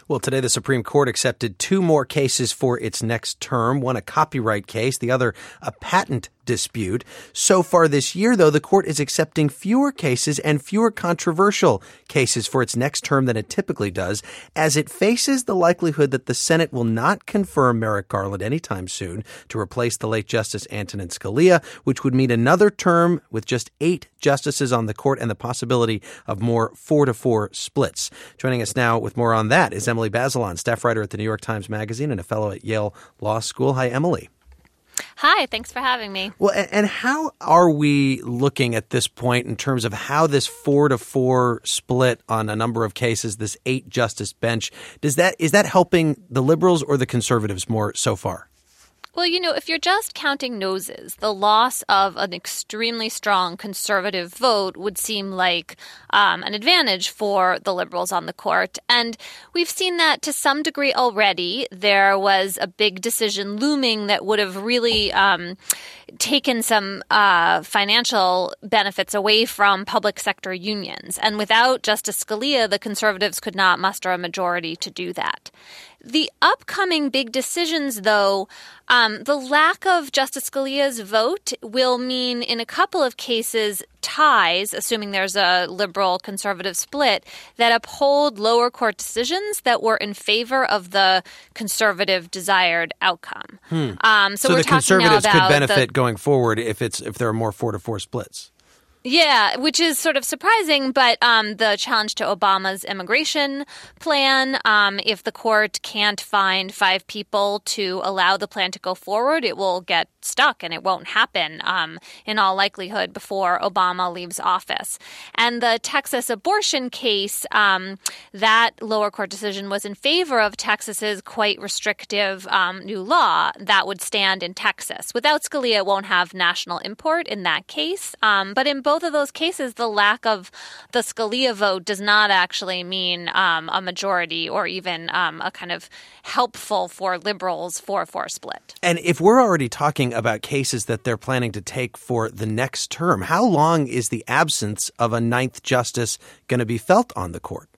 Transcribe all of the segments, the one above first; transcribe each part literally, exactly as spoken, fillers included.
Well, today the Supreme Court accepted two more cases for its next term, one a copyright case, the other a patent dispute. So far this year, though, the court is accepting fewer cases and fewer controversial cases for its next term than it typically does, as it faces the likelihood that the Senate will not confirm Merrick Garland anytime soon to replace the late Justice Antonin Scalia, which would mean another term with just eight justices on the court and the possibility of more four to four splits. Joining us now with more on that is Emily Bazelon, staff writer at the New York Times Magazine and a fellow at Yale Law School. Hi, Emily. Hi, thanks for having me. Well, and how are we looking at this point in terms of how this four to four split on a number of cases, this eight justice bench, does that is that helping the liberals or the conservatives more so far? Well, you know, if you're just counting noses, the loss of an extremely strong conservative vote would seem like um, an advantage for the liberals on the court. And we've seen that to some degree already. There was a big decision looming that would have really um, taken some uh, financial benefits away from public sector unions. And without Justice Scalia, the conservatives could not muster a majority to do that. The upcoming big decisions, though, um, the lack of Justice Scalia's vote will mean in a couple of cases ties, assuming there's a liberal-conservative split, that uphold lower court decisions that were in favor of the conservative desired outcome. Hmm. Um, so, so we're the talking conservatives now about could benefit the, going forward if it's if there are more four to four splits. Yeah, which is sort of surprising, but um, the challenge to Obama's immigration plan, um, if the court can't find five people to allow the plan to go forward, it will get stuck and it won't happen um, in all likelihood before Obama leaves office. And the Texas abortion case, um, that lower court decision was in favor of Texas's quite restrictive um, new law that would stand in Texas. Without Scalia, it won't have national import in that case, um, but in both of those cases, the lack of the Scalia vote does not actually mean um, a majority or even um, a kind of helpful for liberals four four split. And if we're already talking about cases that they're planning to take for the next term, how long is the absence of a ninth justice going to be felt on the court?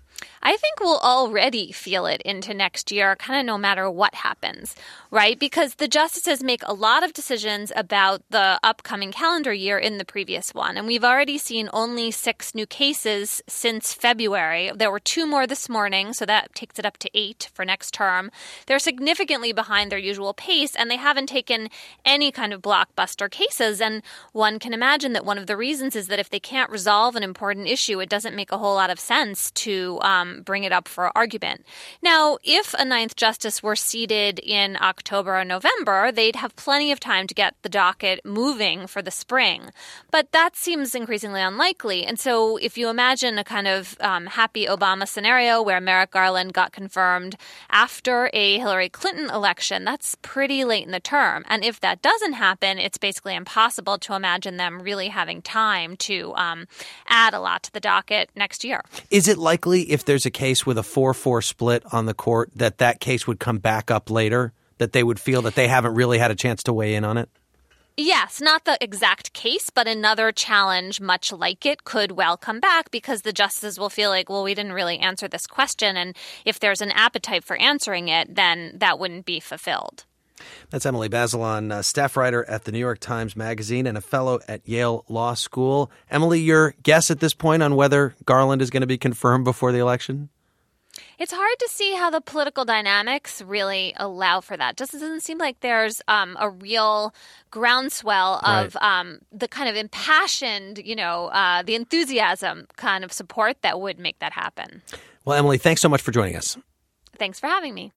I think we'll already feel it into next year, kind of no matter what happens, right? Because the justices make a lot of decisions about the upcoming calendar year in the previous one. And we've already seen only six new cases since February. There were two more this morning, so that takes it up to eight for next term. They're significantly behind their usual pace, and they haven't taken any kind of blockbuster cases. And one can imagine that one of the reasons is that if they can't resolve an important issue, it doesn't make a whole lot of sense to um, bring it up for argument. Now, if a ninth justice were seated in October or November, they'd have plenty of time to get the docket moving for the spring. But that seems increasingly unlikely. And so if you imagine a kind of um, happy Obama scenario where Merrick Garland got confirmed after a Hillary Clinton election, that's pretty late in the term. And if that doesn't happen, it's basically impossible to imagine them really having time to um, add a lot to the docket next year. Is it likely if there's a case with a four four split on the court that that case would come back up later, that they would feel that they haven't really had a chance to weigh in on it? Yes, not the exact case, but another challenge much like it could well come back because the justices will feel like, well, we didn't really answer this question. And if there's an appetite for answering it, then that wouldn't be fulfilled. That's Emily Bazelon, uh, staff writer at the New York Times Magazine and a fellow at Yale Law School. Emily, your guess at this point on whether Garland is going to be confirmed before the election? It's hard to see how the political dynamics really allow for that. Just doesn't seem like there's um, a real groundswell of right. um, the kind of impassioned, you know, uh, the enthusiasm kind of support that would make that happen. Well, Emily, thanks so much for joining us. Thanks for having me.